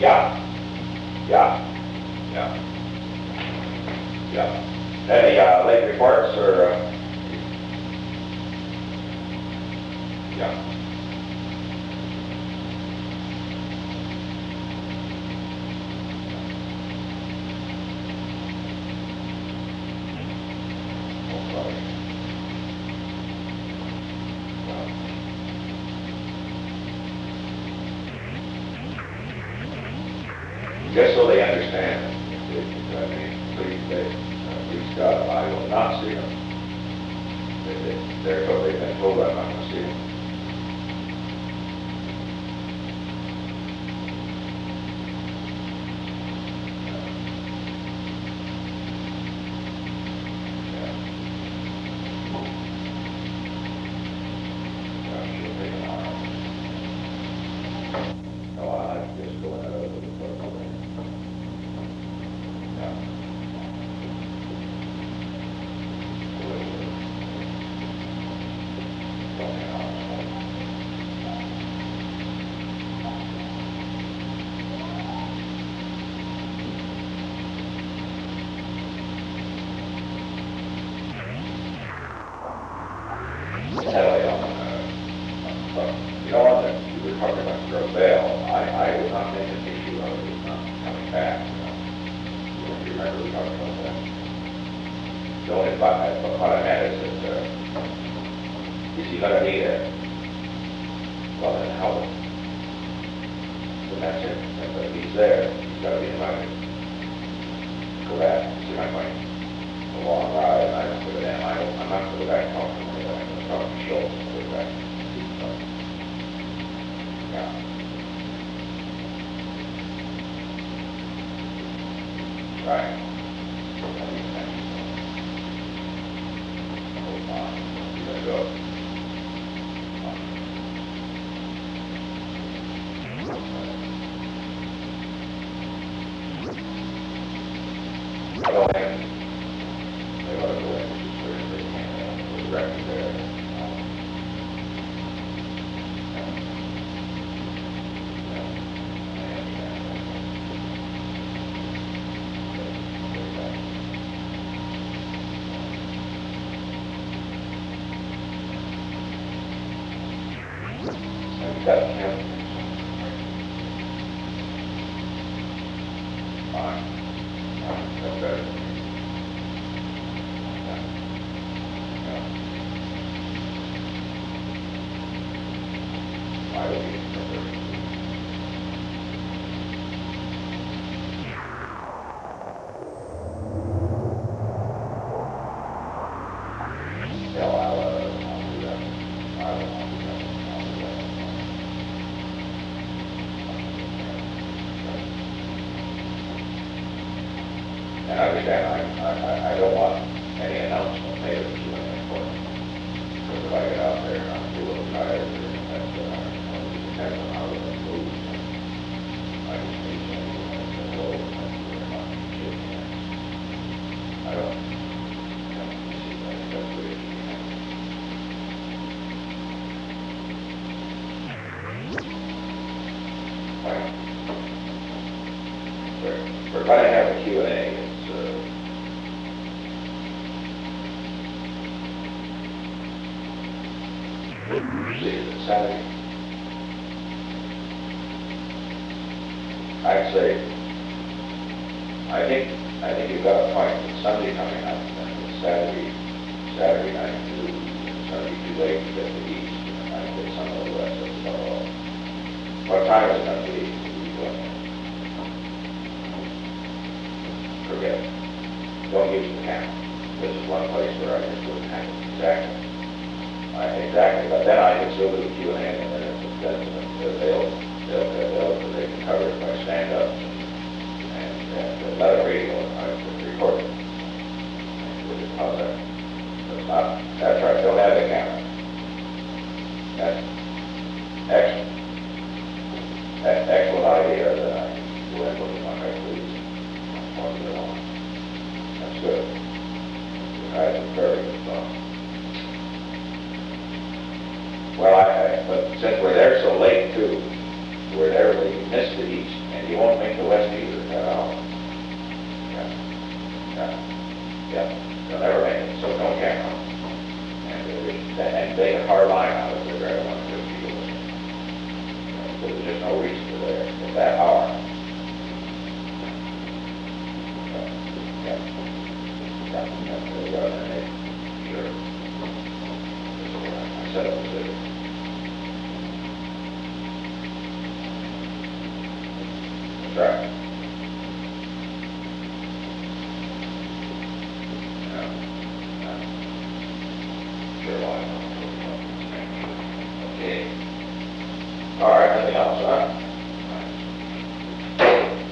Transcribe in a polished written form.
Yeah, yeah, yeah, yeah. Any late reports or, yeah, okay. Just so they understand, I mean, please God, I will not see them. They've been told I'm not going to see them. Yeah, yeah, she'll take an hour. No, I just go in a little bit. Yeah. Anyway, you know what, you were talking about Grove Vale, I would not make an issue of it not coming back, you know. You remember we talked about that? The only thought, what I meant is he gonna need it? Well, then help him. So that's it, but if he's there, he's gotta be invited. Go back, see my point. A long ride, I don't give a damn, I'm not gonna go back and talk to him, I'm gonna talk to Schultz, and go back. Yeah. Right. Hold on, you gotta go. Go ahead. They ought to go in, just so they can, put the record there. You got him. Fine. That's better. I will be. Yeah, I'll do that. I will do that. I'll do that. And I understand, I don't want any announcement made of the Q&A for it. Because if I get out there and I'm a little tired, or that's, it depends on how it moves. I just need to say, hello, thank you very much, shake hands. I don't, see, that's the way it should be handled. Right. We're going to have a Q&A. It's Saturday. I'd say, I think you've got a point. It's Sunday coming up, and it's Saturday night too. It's going to be too late to get to the east, and I think some of the west, that's about all. What time is it going to be? Forget it. Don't use the camera. This is one place where I just wouldn't have it. Exactly. Exactly, but then I can still do Q&A, and then they can cover it by stand-ups and let it radio, I can record it. How's that? That's not, that's right, don't have the camera. That's excellent. Excellent idea that I can go and look at my please. That's good. That's a very good thought. Well, but since we're there so late too, we're there, we missed the east, and you won't That's the other name, sure. That's what I said it was it. That's right. Sure, why not? Okay. All right, nothing else, huh?